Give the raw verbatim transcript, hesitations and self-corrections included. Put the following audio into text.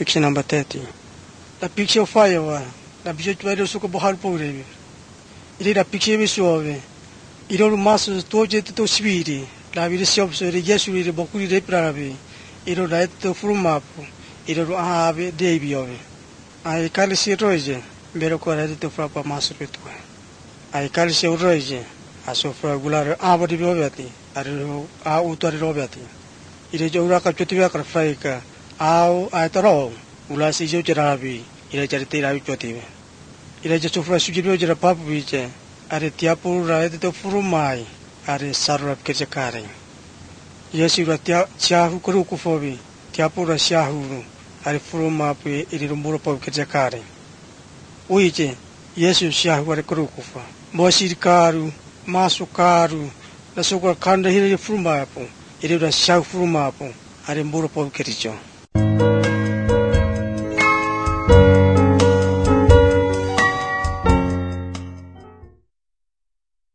Picture number thirty. The picture of fire, the picture of the Suka Boharpo. It is a picture of Suave. It all masses tortured to Swede, la vida shops, the Jesuit, the Bokuri de Pravi. It all right to Frumapo. It all have a day of it. I can't see Roge, very correct to Frappa Master. I can't see Roge, as so for a regular Abadi Roberti, a Utari Roberti. It is Uraka Tutivaka Faika. Au ataro ulasi jo jarabi ila jarite rabi chotive ila jo fra sujibio jara papu biche are tiapu ra to furumai are sarap kechakare yesu ra tia chahu kuru kufobi tiapu ra shahu are furuma pe iri muro papu kechakare uiche yesu shahu are kuru kufa mosir karu masu karu la sokor khanda hire furuma pu iri ra shahu furuma pu are muro papu kericho